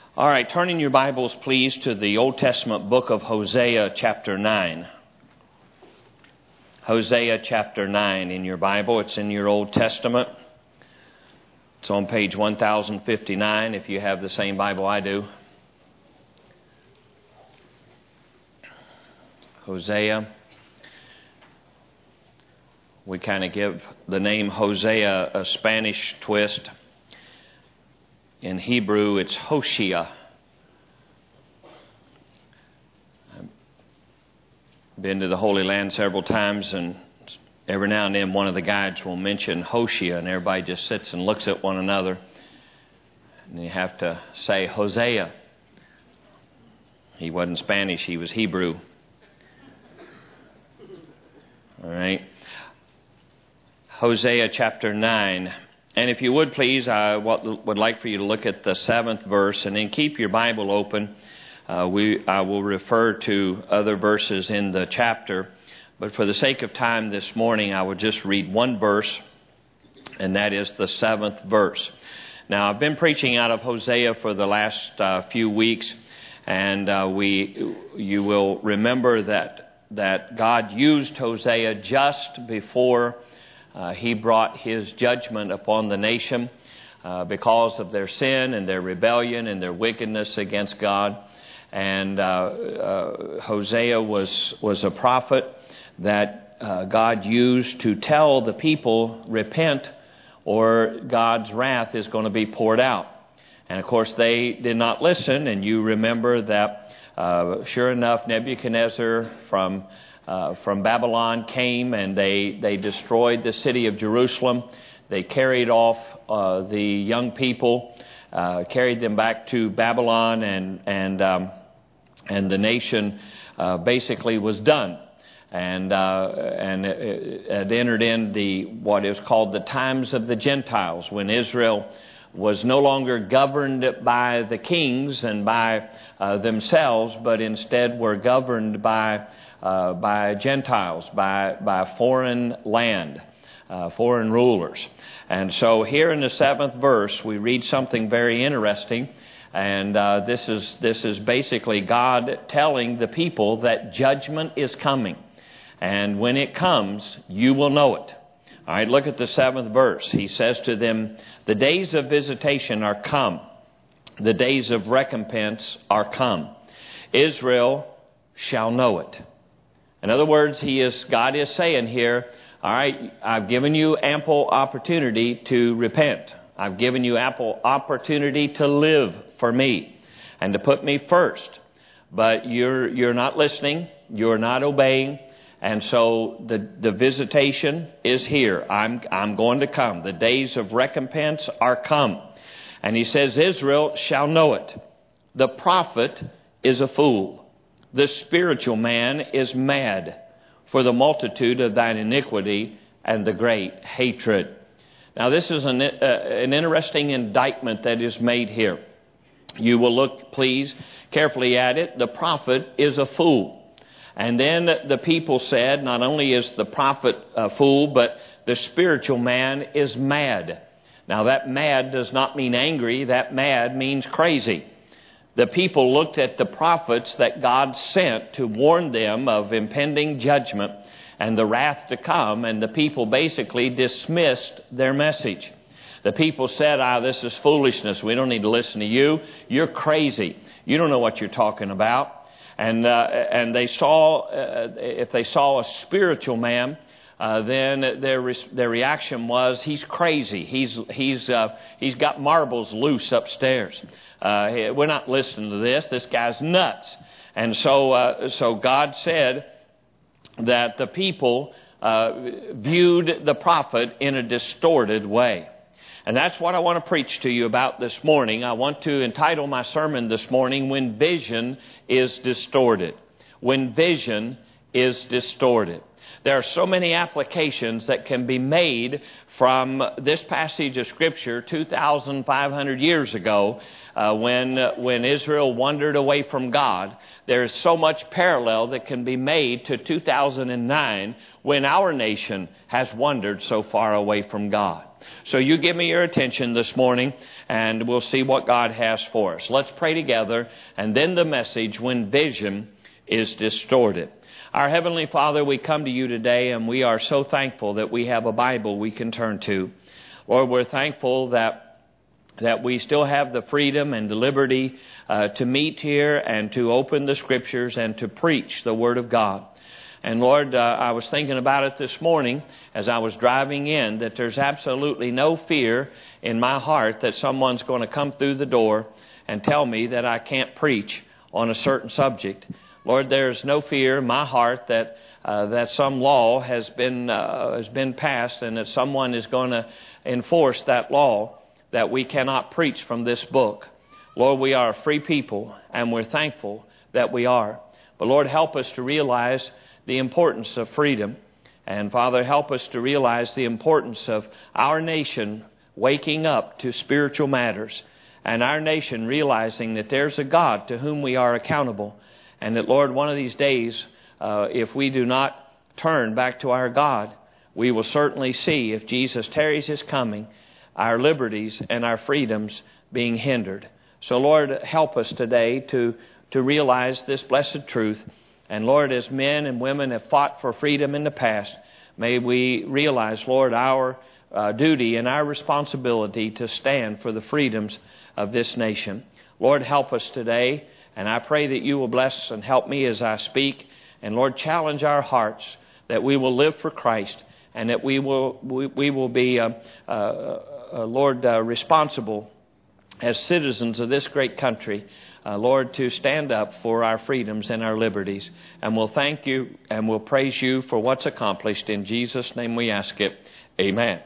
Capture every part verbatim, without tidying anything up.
All right, turn in your Bibles, please, to the Old Testament book of Hosea, chapter nine. Hosea, chapter nine in your Bible. It's in your Old Testament. It's on page one thousand fifty-nine, if you have the same Bible I do. Hosea. We kind of give the name Hosea a Spanish twist. In Hebrew, it's Hoshea. I've been to the Holy Land several times, and every now and then one of the guides will mention Hoshea, and everybody just sits and looks at one another. And you have to say Hosea. He wasn't Spanish, he was Hebrew. All right. Hosea chapter nine. And if you would please, I would like for you to look at the seventh verse, and then keep your Bible open. Uh, we I will refer to other verses in the chapter, but for the sake of time this morning, I would just read one verse, and that is the seventh verse. Now, I've been preaching out of Hosea for the last uh, few weeks, and uh, we you will remember that that God used Hosea just before Uh, he brought his judgment upon the nation uh, because of their sin and their rebellion and their wickedness against God. And uh, uh, Hosea was, was a prophet that uh, God used to tell the people, repent, or God's wrath is going to be poured out. And of course, they did not listen. And you remember that, uh, sure enough, Nebuchadnezzar from Uh, from Babylon came, and they, they destroyed the city of Jerusalem. They carried off uh, the young people, uh, carried them back to Babylon, and and um, and the nation uh, basically was done, and uh, and it, it entered in the what is called the times of the Gentiles, when Israel was no longer governed by the kings and by uh, themselves, but instead were governed by Uh, by Gentiles, by by foreign land, uh, foreign rulers. And so here in the seventh verse, we read something very interesting. And uh, this is this is basically God telling the people that judgment is coming. And when it comes, you will know it. All right, look at the seventh verse. He says to them, "The days of visitation are come. The days of recompense are come. Israel shall know it." In other words, he is God is saying here, all right, I've given you ample opportunity to repent. I've given you ample opportunity to live for me and to put me first. But you're you're not listening. You're not obeying. And so the, the visitation is here. I'm I'm going to come. The days of recompense are come. And he says, Israel shall know it. The prophet is a fool. The spiritual man is mad for the multitude of thine iniquity and the great hatred. Now, this is an, uh, an interesting indictment that is made here. You will look, please, carefully at it. The prophet is a fool. And then the people said, not only is the prophet a fool, but the spiritual man is mad. Now, that mad does not mean angry. That mad means crazy. The people looked at the prophets that God sent to warn them of impending judgment and the wrath to come, and the people basically dismissed their message. The people said, ah, this is foolishness. We don't need to listen to you. You're crazy. You don't know what you're talking about. And uh, and they saw, uh, if they saw a spiritual man, Uh, then their re- their reaction was, he's crazy. He's he's uh, he's got marbles loose upstairs. Uh, we're not listening to this. This guy's nuts. And so uh, so God said that the people uh, viewed the prophet in a distorted way. And that's what I want to preach to you about this morning. I want to entitle my sermon this morning, When Vision is Distorted. When Vision is Distorted. There are so many applications that can be made from this passage of Scripture two thousand five hundred years ago uh, when uh, when Israel wandered away from God. There is so much parallel that can be made to two thousand nine when our nation has wandered so far away from God. So you give me your attention this morning, and we'll see what God has for us. Let's pray together, and then the message, when vision is distorted. Our Heavenly Father, we come to you today, and we are so thankful that we have a Bible we can turn to. Lord, we're thankful that that we still have the freedom and the liberty uh, to meet here and to open the Scriptures and to preach the Word of God. And Lord, uh, I was thinking about it this morning as I was driving in, that there's absolutely no fear in my heart that someone's going to come through the door and tell me that I can't preach on a certain subject. Lord, there's no fear in my heart that uh, that some law has been uh, has been passed and that someone is going to enforce that law, that we cannot preach from this book. Lord, we are a free people, and we're thankful that we are. But Lord, help us to realize the importance of freedom. And Father, help us to realize the importance of our nation waking up to spiritual matters, and our nation realizing that there's a God to whom we are accountable. And that, Lord, one of these days, uh, if we do not turn back to our God, we will certainly see, if Jesus tarries his coming, our liberties and our freedoms being hindered. So, Lord, help us today to, to realize this blessed truth. And, Lord, as men and women have fought for freedom in the past, may we realize, Lord, our uh, duty and our responsibility to stand for the freedoms of this nation. Lord, help us today, and I pray that you will bless and help me as I speak. And, Lord, challenge our hearts that we will live for Christ, and that we will we, we will be, uh, uh, uh, Lord, uh, responsible as citizens of this great country, uh, Lord, to stand up for our freedoms and our liberties. And we'll thank you and we'll praise you for what's accomplished. In Jesus' name we ask it. Amen.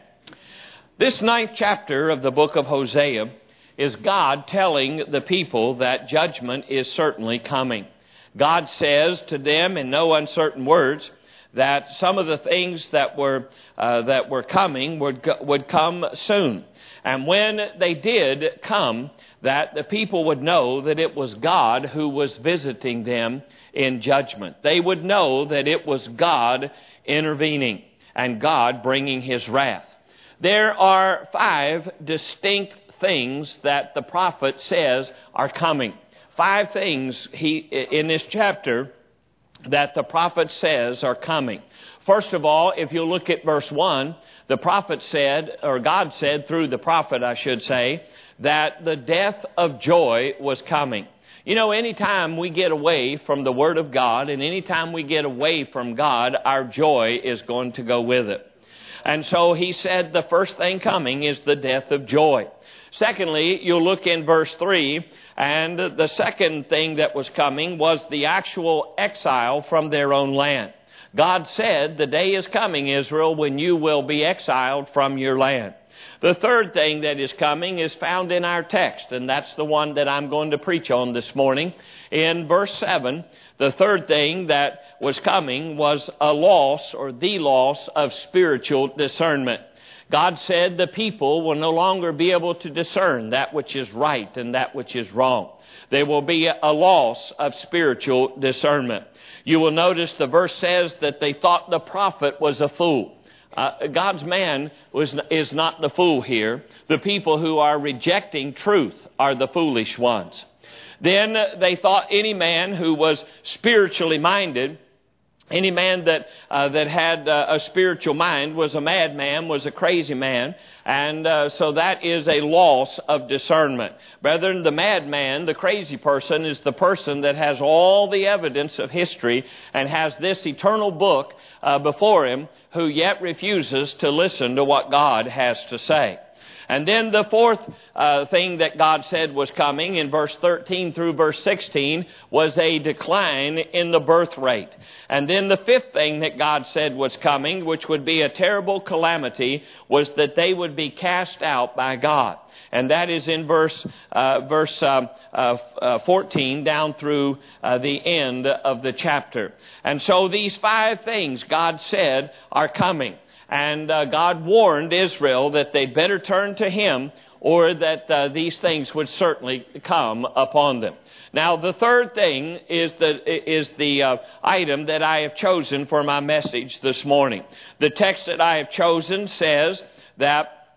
This ninth chapter of the book of Hosea is God telling the people that judgment is certainly coming. God says to them in no uncertain words that some of the things that were uh, that were coming would would come soon. And when they did come, that the people would know that it was God who was visiting them in judgment. They would know that it was God intervening and God bringing his wrath. There are five distinct things that the prophet says are coming. Five things he in this chapter that the prophet says are coming. First of all, if you look at verse one, the prophet said, or God said through the prophet, I should say, that the death of joy was coming. You know, anytime we get away from the Word of God, and anytime we get away from God, our joy is going to go with it. And so he said the first thing coming is the death of joy. Secondly, you'll look in verse three, and the second thing that was coming was the actual exile from their own land. God said, the day is coming, Israel, when you will be exiled from your land. The third thing that is coming is found in our text, and that's the one that I'm going to preach on this morning. In verse seven, the third thing that was coming was a loss, or the loss, of spiritual discernment. God said the people will no longer be able to discern that which is right and that which is wrong. There will be a loss of spiritual discernment. You will notice the verse says that they thought the prophet was a fool. Uh, God's man was, is not the fool here. The people who are rejecting truth are the foolish ones. Then they thought any man who was spiritually minded, any man that uh, that had uh, a spiritual mind was a madman, was a crazy man. And uh, so that is a loss of discernment. Brethren, the madman, the crazy person, is the person that has all the evidence of history and has this eternal book uh, before him, who yet refuses to listen to what God has to say. And then the fourth uh, thing that God said was coming in verse thirteen through verse sixteen was a decline in the birth rate. And then the fifth thing that God said was coming, which would be a terrible calamity, was that they would be cast out by God. And that is in verse uh, verse uh, uh, fourteen down through uh, the end of the chapter. And so these five things God said are coming. And uh, God warned Israel that they'd better turn to Him, or that uh, these things would certainly come upon them. Now, the third thing is the, is the uh, item that I have chosen for my message this morning. The text that I have chosen says that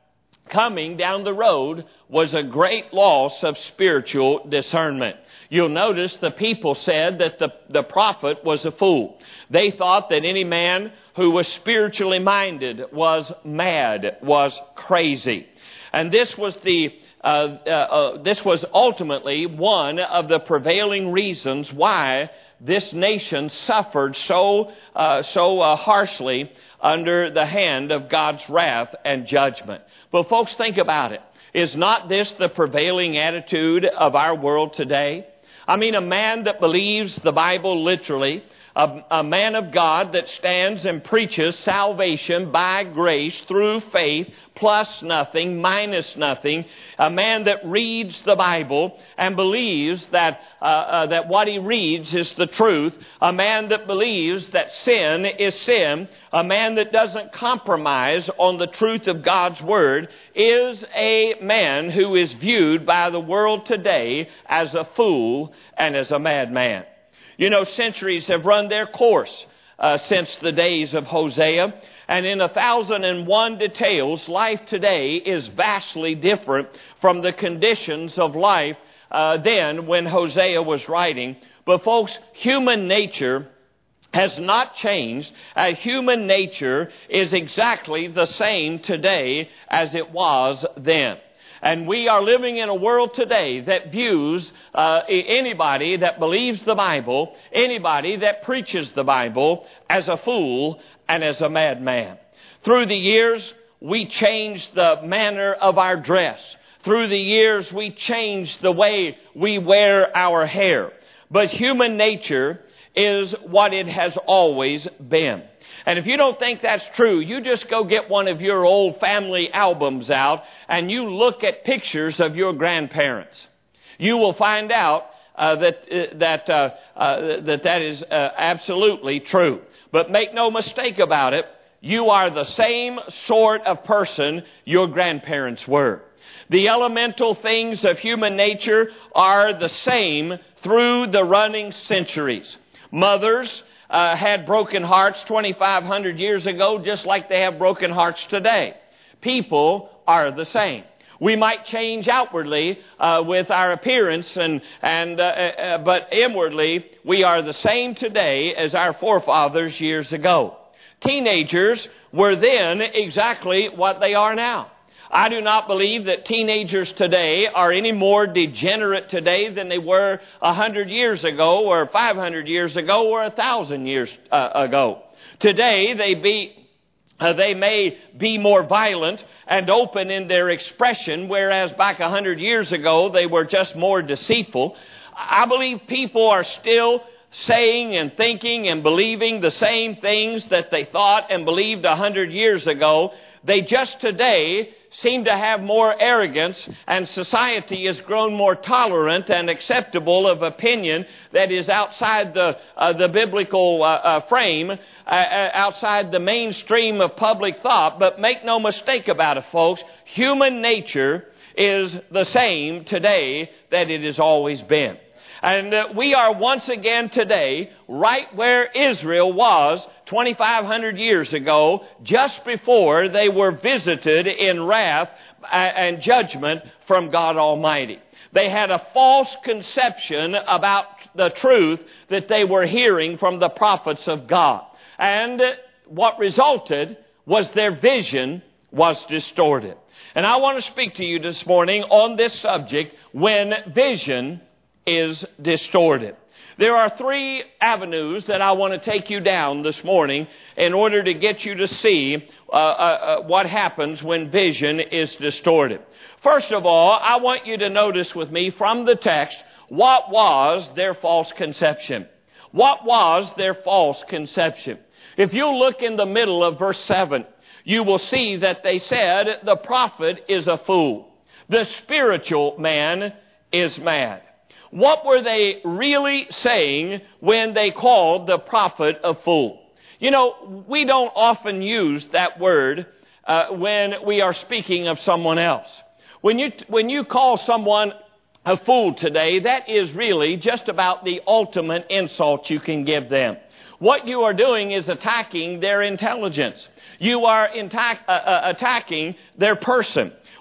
coming down the road was a great loss of spiritual discernment. You'll notice the people said that the, the prophet was a fool. They thought that any man who was spiritually minded was mad, was crazy. And this was the uh, uh, uh, this was ultimately one of the prevailing reasons why this nation suffered so uh, so uh, harshly under the hand of God's wrath and judgment. But folks, think about it. Is not this the prevailing attitude of our world today? I mean, a man that believes the Bible literally, a, a man of God that stands and preaches salvation by grace through faith, plus nothing, minus nothing, a man that reads the Bible and believes that uh, uh, that what he reads is the truth, a man that believes that sin is sin, a man that doesn't compromise on the truth of God's Word, is a man who is viewed by the world today as a fool and as a madman. You know, centuries have run their course uh, since the days of Hosea. And in a thousand and one details, life today is vastly different from the conditions of life uh, then when Hosea was writing. But folks, human nature has not changed. Uh, human nature is exactly the same today as it was then. And we are living in a world today that views uh, anybody that believes the Bible, anybody that preaches the Bible, as a fool and as a madman. Through the years, we changed the manner of our dress. Through the years, we changed the way we wear our hair. But human nature is what it has always been. And if you don't think that's true, you just go get one of your old family albums out and you look at pictures of your grandparents. You will find out uh, that uh, that uh, uh, that that is uh, absolutely true. But make no mistake about it, you are the same sort of person your grandparents were. The elemental things of human nature are the same through the running centuries. Mothers Uh, had broken hearts twenty-five hundred years ago, just like they have broken hearts today. People are the same. We might change outwardly uh, with our appearance, and and uh, uh, but inwardly we are the same today as our forefathers years ago. Teenagers were then exactly what they are now. I do not believe that teenagers today are any more degenerate today than they were a hundred years ago or five hundred years ago or a thousand years uh, ago. Today they be uh, they may be more violent and open in their expression, whereas back a hundred years ago they were just more deceitful. I believe people are still saying and thinking and believing the same things that they thought and believed a hundred years ago. They just today seem to have more arrogance, and society has grown more tolerant and acceptable of opinion that is outside the uh, the biblical uh, uh, frame, uh, outside the mainstream of public thought. But make no mistake about it, folks, human nature is the same today that it has always been. And uh, we are once again today right where Israel was twenty-five hundred years ago, just before they were visited in wrath and judgment from God Almighty. They had a false conception about the truth that they were hearing from the prophets of God. And what resulted was their vision was distorted. And I want to speak to you this morning on this subject, when vision is distorted. There are three avenues that I want to take you down this morning in order to get you to see uh, uh, what happens when vision is distorted. First of all, I want you to notice with me from the text, what was their false conception? What was their false conception? If you look in the middle of verse seven, you will see that they said the prophet is a fool. The spiritual man is mad. What were they really saying when they called the prophet a fool? You know, we don't often use that word uh, when we are speaking of someone else. When you when you call someone a fool today, that is really just about the ultimate insult you can give them. What you are doing is attacking their intelligence. You are attack, uh, uh, attacking their person.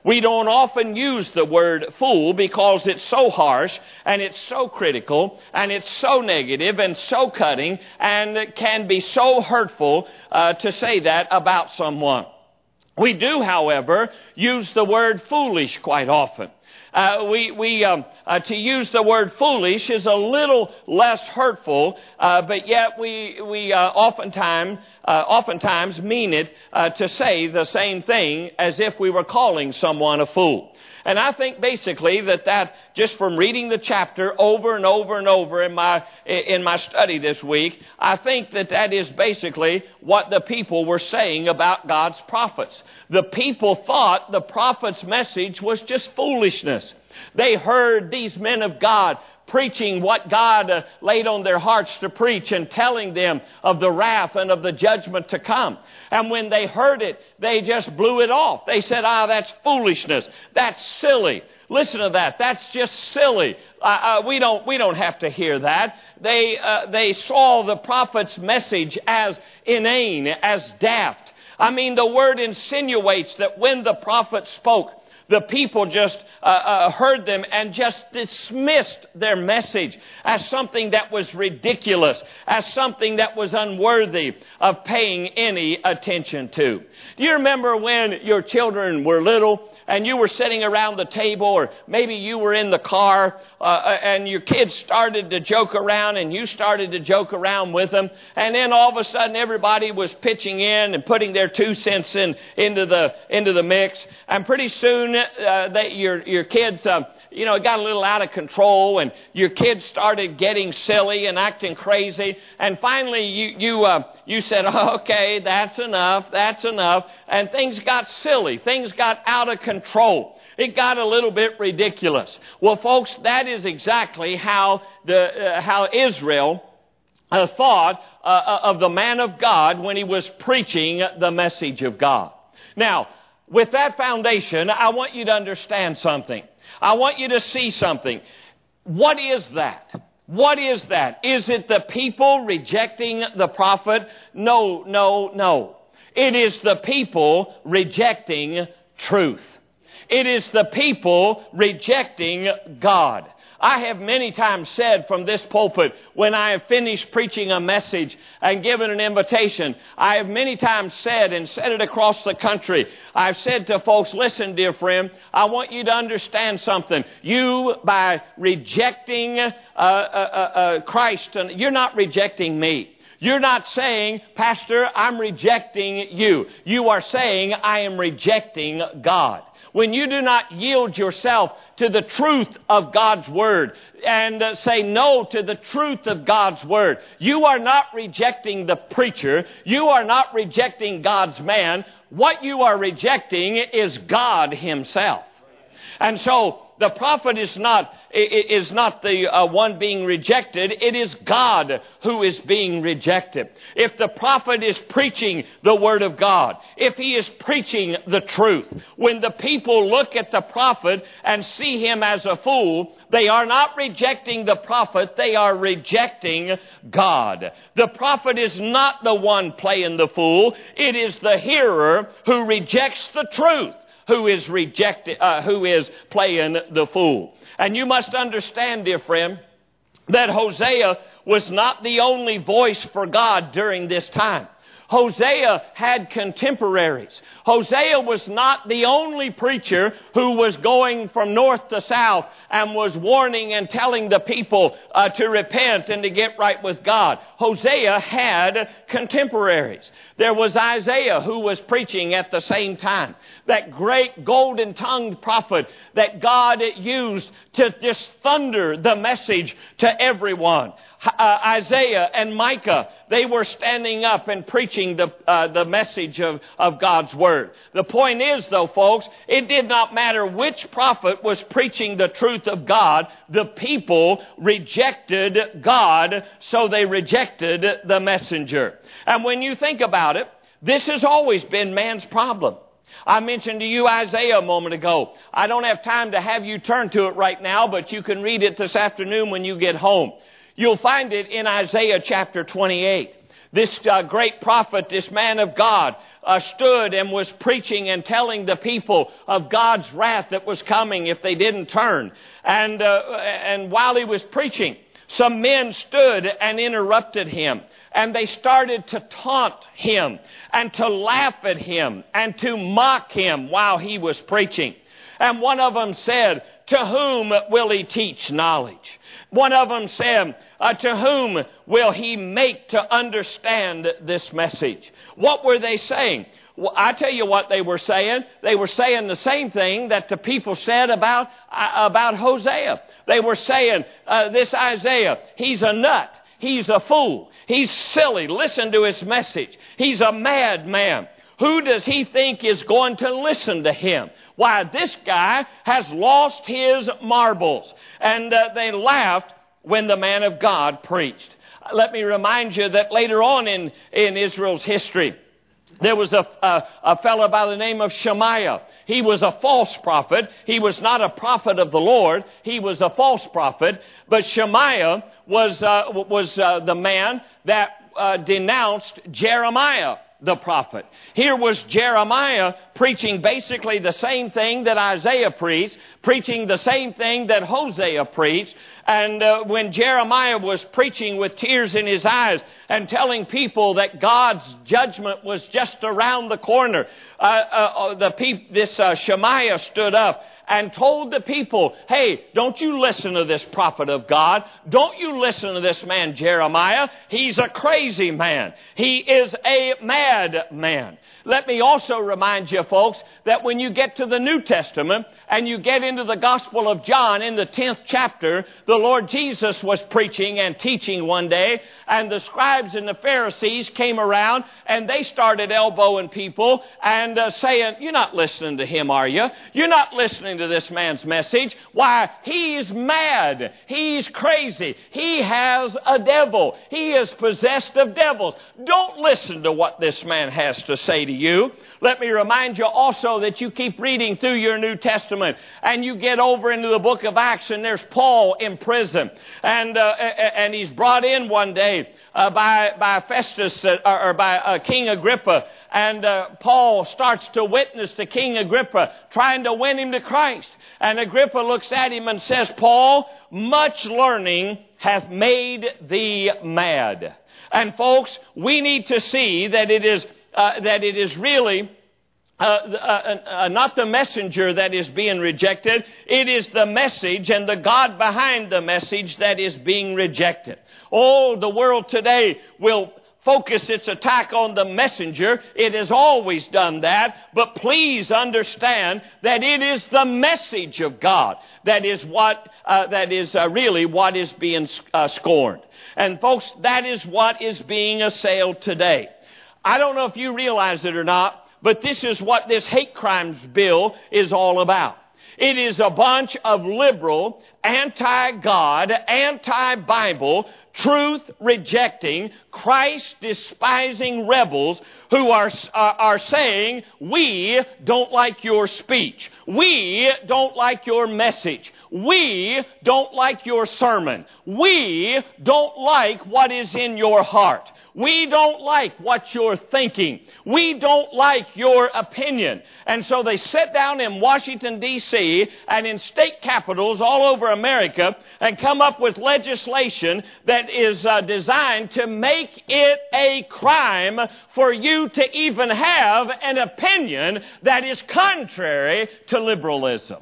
We don't often use the word fool because it's so harsh and it's so critical and it's so negative and so cutting and it can be so hurtful uh, to say that about someone. We do, however, use the word foolish quite often. Uh, we, we, um, uh, to use the word foolish is a little less hurtful, uh, but yet we, we, uh, oftentimes, uh, oftentimes mean it, uh, to say the same thing as if we were calling someone a fool. And I think basically that that, just from reading the chapter over and over and over in my, in my study this week, I think that that is basically what the people were saying about God's prophets. The people thought the prophet's message was just foolishness. They heard these men of God preaching what God uh, laid on their hearts to preach and telling them of the wrath and of the judgment to come. And when they heard it, they just blew it off. They said, ah, that's foolishness. That's silly. Listen to that. That's just silly. Uh, uh, we don't, we don't have to hear that. They, uh, they saw the prophet's message as inane, as daft. I mean, the word insinuates that when the prophet spoke, the people just uh, uh, heard them and just dismissed their message as something that was ridiculous, as something that was unworthy of paying any attention to. Do you remember when your children were little and you were sitting around the table, or maybe you were in the car uh, and your kids started to joke around and you started to joke around with them, and then all of a sudden everybody was pitching in and putting their two cents in into the into the mix, and pretty soon uh, they, your your kids uh, you know it got a little out of control, and your kids started getting silly and acting crazy, and finally you you uh, you said, oh, okay, that's enough, that's enough, and things got silly, things got out of control. Control. It got a little bit ridiculous. Well, folks, that is exactly how the uh, how Israel uh, thought uh, of the man of God when he was preaching the message of God. Now, with that foundation, I want you to understand something. I want you to see something. What is that? What is that? Is it the people rejecting the prophet? No, no, no. It is the people rejecting truth. It is the people rejecting God. I have many times said from this pulpit, when I have finished preaching a message and given an invitation, I have many times said, and said it across the country, I've said to folks, listen, dear friend, I want you to understand something. You, by rejecting uh, uh, uh, Christ, you're not rejecting me. You're not saying, Pastor, I'm rejecting you. You are saying, I am rejecting God. When you do not yield yourself to the truth of God's Word and uh, say no to the truth of God's Word, you are not rejecting the preacher. You are not rejecting God's man. What you are rejecting is God Himself. And so the prophet is not is not the uh, one being rejected. It is God who is being rejected. If the prophet is preaching the Word of God, if he is preaching the truth, when the people look at the prophet and see him as a fool, they are not rejecting the prophet, they are rejecting God. The prophet is not the one playing the fool. It is the hearer who rejects the truth who is rejected, uh, who is playing the fool. And you must understand, dear friend, that Hosea was not the only voice for God during this time. Hosea had contemporaries. Hosea was not the only preacher who was going from north to south and was warning and telling the people uh, to repent and to get right with God. Hosea had contemporaries. There was Isaiah who was preaching at the same time. That great golden-tongued prophet that God used to just thunder the message to everyone. Uh, Isaiah and Micah, they were standing up and preaching the uh, the message of, of God's Word. The point is, though, folks, it did not matter which prophet was preaching the truth of God. The people rejected God, so they rejected the messenger. And when you think about it, this has always been man's problem. I mentioned to you Isaiah a moment ago. I don't have time to have you turn to it right now, but you can read it this afternoon when you get home. You'll find it in Isaiah chapter twenty-eight. This uh, great prophet, this man of God, uh, stood and was preaching and telling the people of God's wrath that was coming if they didn't turn. And, uh, and while he was preaching, some men stood and interrupted him. And they started to taunt him and to laugh at him and to mock him while he was preaching. And one of them said, "To whom will he teach knowledge?" One of them said, uh, "To whom will he make to understand this message?" What were they saying? Well, I tell you what they were saying. They were saying the same thing that the people said about, uh, about Hosea. They were saying, uh, this Isaiah, he's a nut. He's a fool. He's silly. Listen to his message. He's a madman. Who does he think is going to listen to him? Why, this guy has lost his marbles. And uh, they laughed when the man of God preached. Let me remind you that later on in, in Israel's history, there was a, a, a fellow by the name of Shemaiah. He was a false prophet. He was not a prophet of the Lord. He was a false prophet. But Shemaiah was, uh, was uh, the man that uh, denounced Jeremiah, the prophet. Here was Jeremiah preaching basically the same thing that Isaiah preached, preaching the same thing that Hosea preached. And uh, when Jeremiah was preaching with tears in his eyes and telling people that God's judgment was just around the corner, uh, uh, the pe- this uh, Shemaiah stood up and told the people, "Hey, don't you listen to this prophet of God. Don't you listen to this man Jeremiah. He's a crazy man. He is a mad man." Let me also remind you, folks, that when you get to the New Testament and you get into the Gospel of John in the tenth chapter, the Lord Jesus was preaching and teaching one day, and the scribes and the Pharisees came around and they started elbowing people and uh, saying, "You're not listening to him, are you? You're not listening to this man's message. Why, he's mad. He's crazy. He has a devil. He is possessed of devils. Don't listen to what this man has to say to you." Let me remind you also that you keep reading through your New Testament and you get over into the book of Acts, and there's Paul in prison. And, uh, and he's brought in one day uh, by, by Festus uh, or by uh, King Agrippa. And uh, Paul starts to witness to King Agrippa, trying to win him to Christ. And Agrippa looks at him and says, "Paul, much learning hath made thee mad." And folks, we need to see that it is uh, that it is really uh, uh, uh, not the messenger that is being rejected. It is the message and the God behind the message that is being rejected. Oh, the world today will focus its attack on the messenger. It has always done that. But please understand that it is the message of God that is what uh, that is uh, really what is being uh, scorned. And folks, that is what is being assailed today. I don't know if you realize it or not, but this is what this hate crimes bill is all about. It is a bunch of liberal, anti-God, anti-Bible, truth-rejecting, Christ-despising rebels who are, are, are saying, "We don't like your speech. We don't like your message. We don't like your sermon. We don't like what is in your heart. We don't like what you're thinking. We don't like your opinion." And so they sit down in Washington, D C and in state capitals all over America and come up with legislation that is uh, designed to make it a crime for you to even have an opinion that is contrary to liberalism.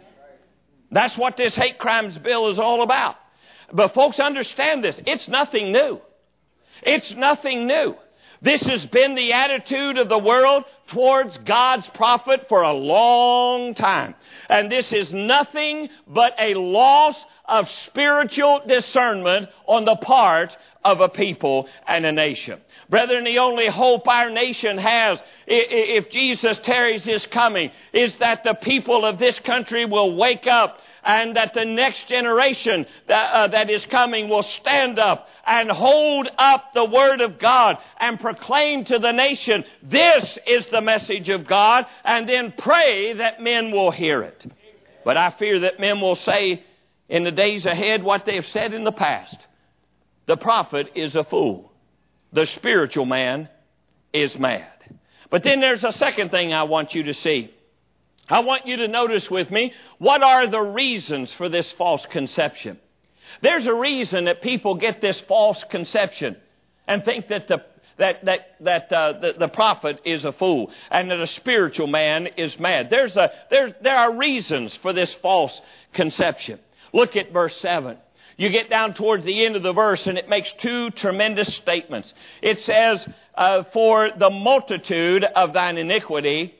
That's what this hate crimes bill is all about. But folks, understand this. It's nothing new. It's nothing new. This has been the attitude of the world towards God's prophet for a long time. And this is nothing but a loss of spiritual discernment on the part of a people and a nation. Brethren, the only hope our nation has, if Jesus tarries his coming, is that the people of this country will wake up, and that the next generation that, uh, that is coming will stand up and hold up the Word of God and proclaim to the nation, "This is the message of God," and then pray that men will hear it. But I fear that men will say in the days ahead what they have said in the past. The prophet is a fool. the spiritual man is mad. But then there's a second thing I want you to see. I want you to notice with me, what are the reasons for this false conception? There's a reason that people get this false conception and think that the that that that uh, the, the prophet is a fool and that a spiritual man is mad. There's a there there are reasons for this false conception. Look at verse seven. You get down towards the end of the verse and it makes two tremendous statements. It says, uh, "For the multitude of thine iniquity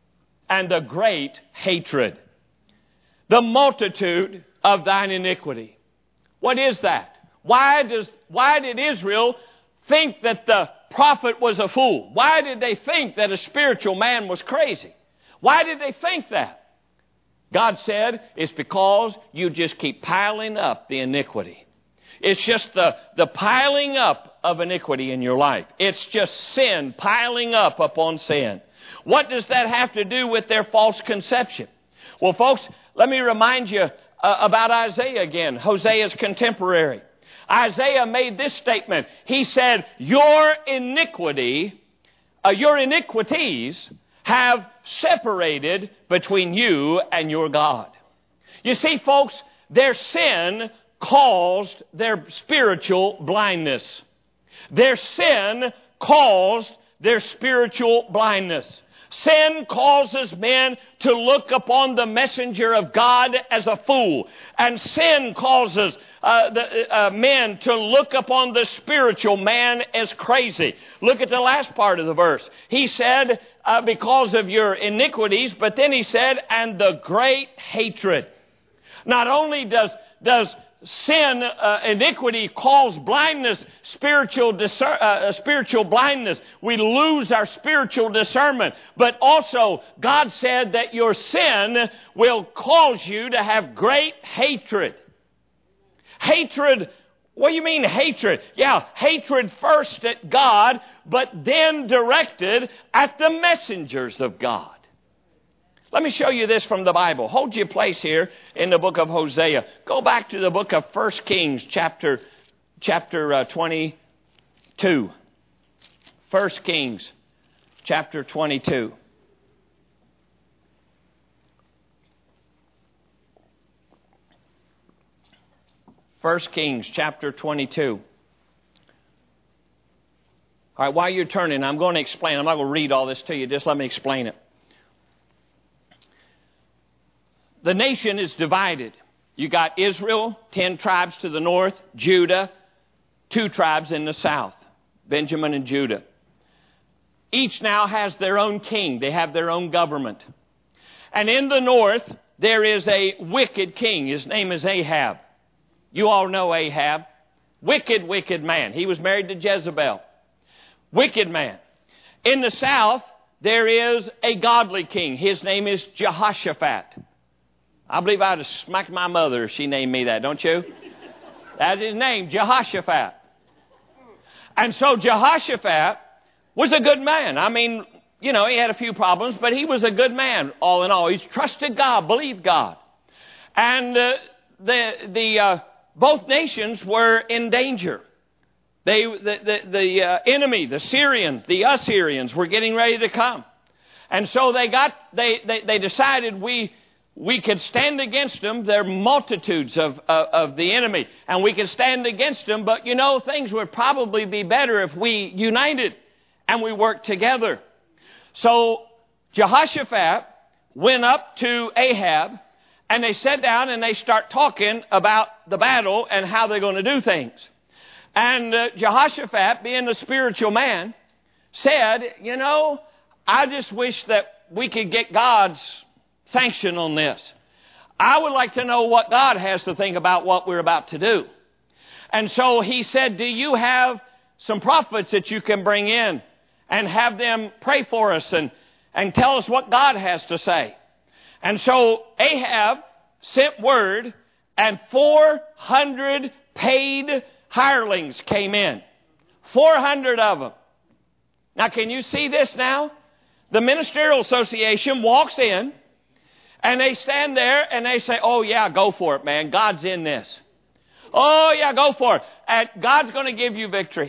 and the great hatred." The multitude of thine iniquity. What is that? Why does why did Israel think that the prophet was a fool? Why did they think that a spiritual man was crazy? Why did they think that? God said, it's because you just keep piling up the iniquity. It's just the, the piling up of iniquity in your life. It's just sin piling up upon sin. What does that have to do with their false conception? Well, folks, let me remind you uh, about Isaiah again, Hosea's contemporary. Isaiah made this statement. He said, your iniquity, uh, your iniquities have separated between you and your God. You see, folks, their sin caused their spiritual blindness. Their sin caused their spiritual blindness. Sin causes men to look upon the messenger of God as a fool. And sin causes uh, the, uh, men to look upon the spiritual man as crazy. Look at the last part of the verse. He said, uh, because of your iniquities, but then he said, and the great hatred. Not only does, does sin, uh, iniquity cause blindness, spiritual discer- uh, spiritual blindness. We lose our spiritual discernment. But also, God said that your sin will cause you to have great hatred. Hatred, what do you mean hatred? Yeah, hatred first at God, but then directed at the messengers of God. Let me show you this from the Bible. Hold your place here in the book of Hosea. Go back to the book of First Kings, chapter, chapter uh, twenty-two. First Kings, chapter twenty-two. First Kings, chapter twenty-two. All right, while you're turning, I'm going to explain. I'm not going to read all this to you. Just let me explain it. The nation is divided. You got Israel, ten tribes to the north, Judah, two tribes in the south, Benjamin and Judah. Each now has their own king. They have their own government. And in the north, there is a wicked king. His name is Ahab. You all know Ahab. Wicked, wicked man. He was married to Jezebel. Wicked man. In the south, there is a godly king. His name is Jehoshaphat. I believe I'd have smacked my mother if she named me that, don't you? That's his name, Jehoshaphat. And so Jehoshaphat was a good man. I mean, you know, he had a few problems, but he was a good man all in all. He's trusted God, believed God. And uh, the the uh, both nations were in danger. They the the, the uh, enemy, the Syrians, the Assyrians were getting ready to come. And so they got they they, they decided we We could stand against them. There are multitudes of, of, of the enemy. And we could stand against them. But, you know, things would probably be better if we united and we worked together. So Jehoshaphat went up to Ahab and they sat down and they start talking about the battle and how they're going to do things. And uh, Jehoshaphat, being the spiritual man, said, you know, I just wish that we could get God's sanction on this. I would like to know what God has to think about what we're about to do. And so he said, do you have some prophets that you can bring in and have them pray for us and, and tell us what God has to say? And so Ahab sent word and four hundred paid hirelings came in. four hundred of them. Now can you see this now? The Ministerial Association walks in and they stand there and they say, oh yeah, go for it, man. God's in this. Oh yeah, go for it. And God's going to give you victory.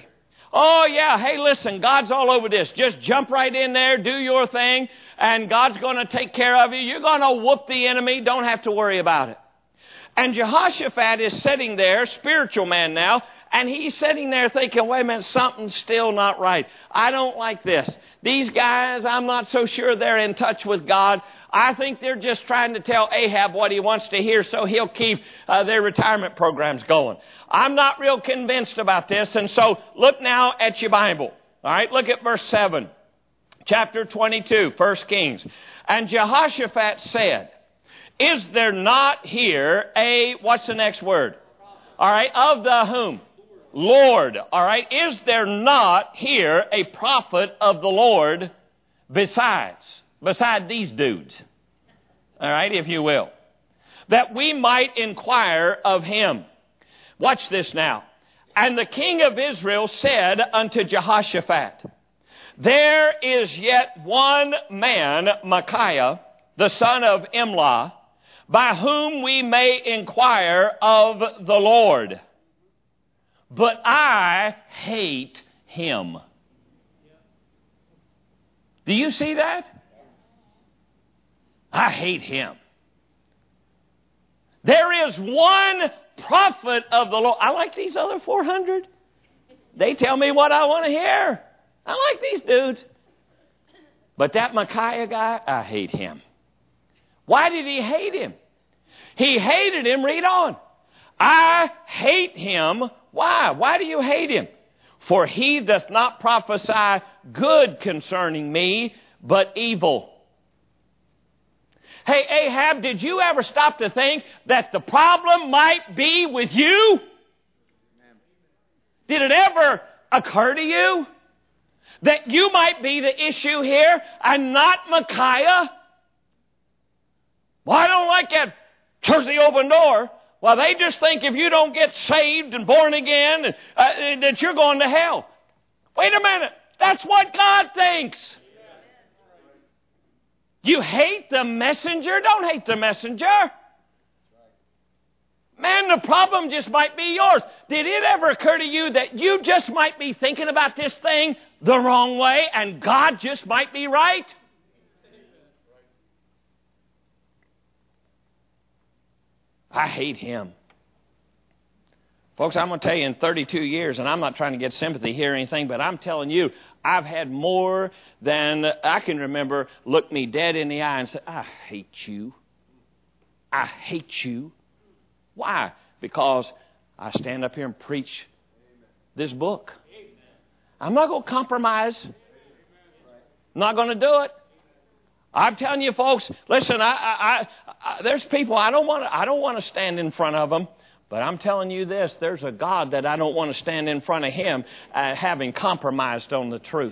Oh, yeah, hey, listen, God's all over this. Just jump right in there, do your thing, and God's going to take care of you. You're going to whoop the enemy. Don't have to worry about it. And Jehoshaphat is sitting there, spiritual man now, and he's sitting there thinking, wait a minute, something's still not right. I don't like this. These guys, I'm not so sure they're in touch with God. I think they're just trying to tell Ahab what he wants to hear so he'll keep uh, their retirement programs going. I'm not real convinced about this. And so look now at your Bible. All right, look at verse seven. Chapter twenty-two, First Kings. And Jehoshaphat said, is there not here a, what's the next word? All right, of the whom? Lord. All right, is there not here a prophet of the Lord besides, beside these dudes? All right, if you will. That we might inquire of him. Watch this now. And the king of Israel said unto Jehoshaphat, there is yet one man, Micaiah, the son of Imlah, by whom we may inquire of the Lord. But I hate him. Do you see that? I hate him. There is one prophet of the Lord. I like these other four hundred. They tell me what I want to hear. I like these dudes. But that Micaiah guy, I hate him. Why did he hate him? He hated him, read on. I hate him. Why? Why do you hate him? For he doth not prophesy good concerning me, but evil. Hey, Ahab, did you ever stop to think that the problem might be with you? Did it ever occur to you that you might be the issue here and not Micaiah? Well, I don't like that church the open door. Well, they just think if you don't get saved and born again, uh, that you're going to hell. Wait a minute. That's what God thinks. You hate the messenger? Don't hate the messenger. Man, the problem just might be yours. Did it ever occur to you that you just might be thinking about this thing the wrong way and God just might be right? I hate him. Folks, I'm going to tell you in thirty-two years, and I'm not trying to get sympathy here or anything, but I'm telling you, I've had more than I can remember look me dead in the eye and say, I hate you. I hate you. Why? Because I stand up here and preach this book. I'm not going to compromise. I'm not going to do it. I'm telling you, folks, listen, I, I, I, there's people, I don't want to, I don't want to stand in front of them, but I'm telling you this, there's a God that I don't want to stand in front of him uh, having compromised on the truth.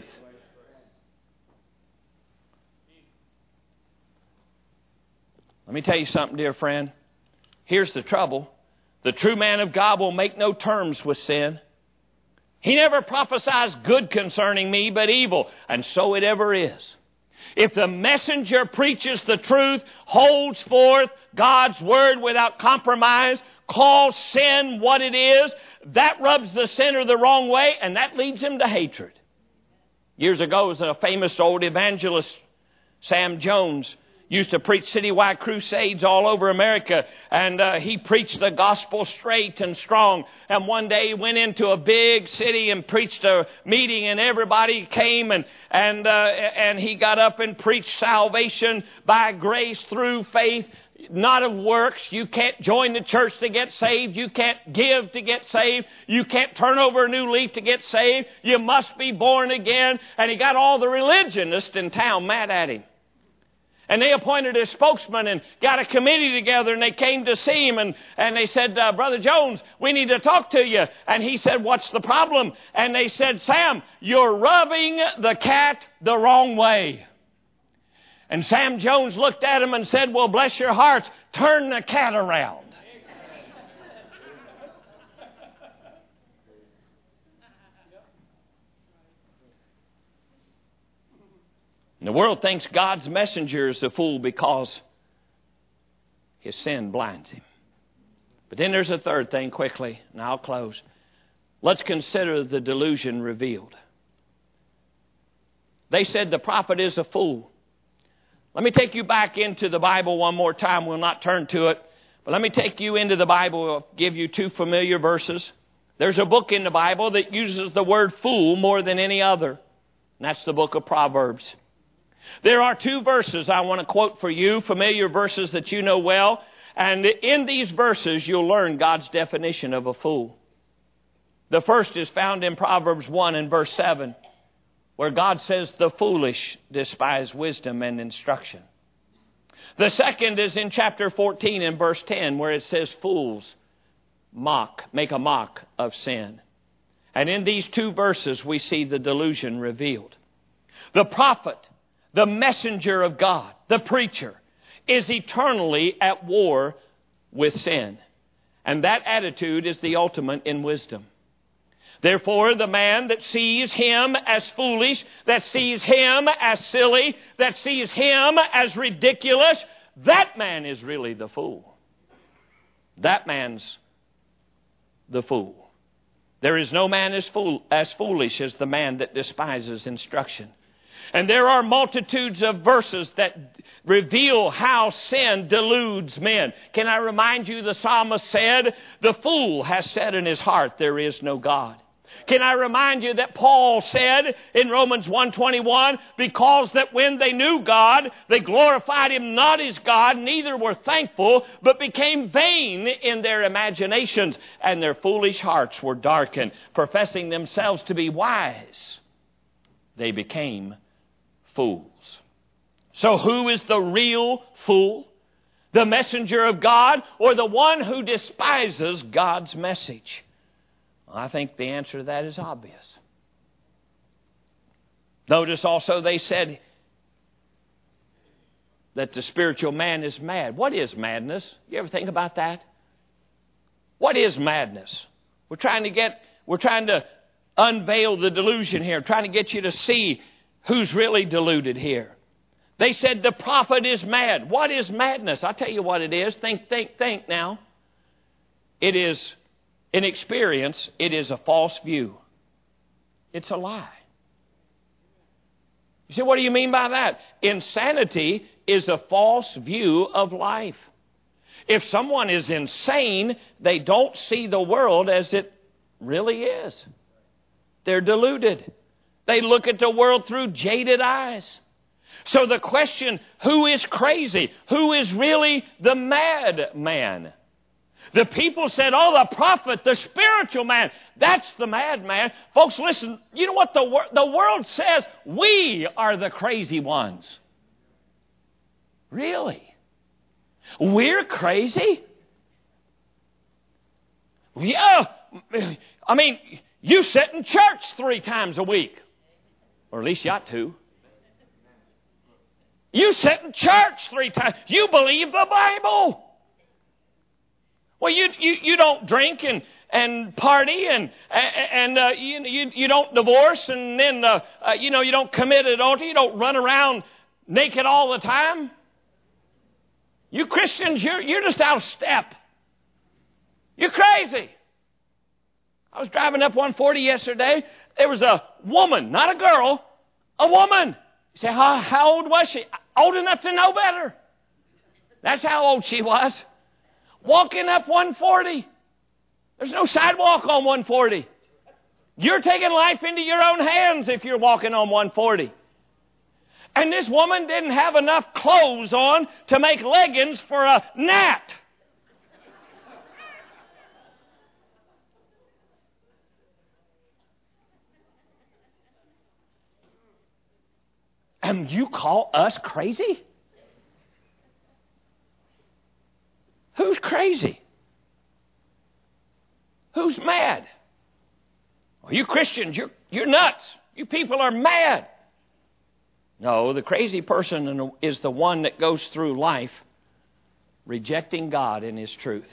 Let me tell you something, dear friend. Here's the trouble. The true man of God will make no terms with sin. He never prophesies good concerning me, but evil, and so it ever is. If the messenger preaches the truth, holds forth God's word without compromise, calls sin what it is, that rubs the sinner the wrong way, and that leads him to hatred. Years ago, was a famous old evangelist, Sam Jones, used to preach citywide crusades all over America, and uh, he preached the gospel straight and strong. And one day he went into a big city and preached a meeting, and everybody came, and and uh, and he got up and preached salvation by grace through faith, not of works. You can't join the church to get saved. You can't give to get saved. You can't turn over a new leaf to get saved. You must be born again. And he got all the religionists in town mad at him. And they appointed a spokesman and got a committee together, and they came to see him, and, and they said, uh, Brother Jones, we need to talk to you. And he said, what's the problem? And they said, Sam, you're rubbing the cat the wrong way. And Sam Jones looked at him and said, well, bless your hearts, turn the cat around. And the world thinks God's messenger is a fool because his sin blinds him. But then there's a third thing quickly, and I'll close. Let's consider the delusion revealed. They said the prophet is a fool. Let me take you back into the Bible one more time. We'll not turn to it. But let me take you into the Bible. I'll give you two familiar verses. There's a book in the Bible that uses the word fool more than any other. And that's the book of Proverbs. There are two verses I want to quote for you, familiar verses that you know well. And in these verses, you'll learn God's definition of a fool. The first is found in Proverbs one and verse seven, where God says, the foolish despise wisdom and instruction. The second is in chapter fourteen and verse ten, where it says, fools mock, make a mock of sin. And in these two verses, we see the delusion revealed. The prophet, the messenger of God, the preacher, is eternally at war with sin. And that attitude is the ultimate in wisdom. Therefore, the man that sees him as foolish, that sees him as silly, that sees him as ridiculous, that man is really the fool. That man's the fool. There is no man as fool, as foolish as the man that despises instruction. And there are multitudes of verses that reveal how sin deludes men. Can I remind you, the psalmist said, the fool has said in his heart, there is no God. Can I remind you that Paul said in Romans one twenty-one, because that when they knew God, they glorified Him not as God, neither were thankful, but became vain in their imaginations, and their foolish hearts were darkened. Professing themselves to be wise, they became fools. So who is the real fool? The messenger of God, or the one who despises God's message? I think the answer to that is obvious. Notice also they said that the spiritual man is mad. What is madness? You ever think about that? What is madness? We're trying to get, we're trying to unveil the delusion here, trying to get you to see who's really deluded here. They said the prophet is mad. What is madness? I'll tell you what it is. Think, think, think now. It is, in experience, it is a false view. It's a lie. You say, what do you mean by that? Insanity is a false view of life. If someone is insane, they don't see the world as it really is. They're deluded. They look at the world through jaded eyes. So the question, who is crazy? Who is really the mad man? The people said, oh, the prophet, the spiritual man, that's the mad man. Folks, listen, you know what the, wor- the world says? We are the crazy ones. Really? We're crazy? Yeah. I mean, you sit in church three times a week. Or at least you ought to. You sit in church three times. You believe the Bible. Well, you you, you don't drink and, and party and and uh, you, you you don't divorce and then uh, uh, you know you don't commit adultery. You don't run around naked all the time. You Christians, you're you're just out of step. You're crazy. I was driving up one forty yesterday. There was a woman, not a girl, a woman. You say, how, how old was she? Old enough to know better. That's how old she was. Walking up one forty. There's no sidewalk on one forty. You're taking life into your own hands if you're walking on one forty. And this woman didn't have enough clothes on to make leggings for a gnat. And you call us crazy? Who's crazy? Who's mad? Well, you Christians, you're, you're nuts. You people are mad. No, the crazy person is the one that goes through life rejecting God and His truth.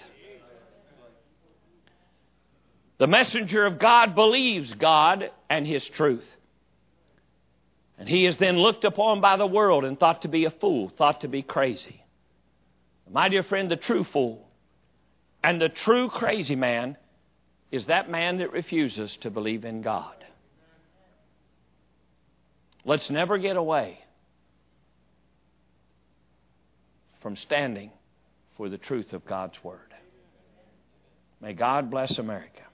The messenger of God believes God and His truth. And he is then looked upon by the world and thought to be a fool, thought to be crazy. My dear friend, the true fool and the true crazy man is that man that refuses to believe in God. Let's never get away from standing for the truth of God's Word. May God bless America.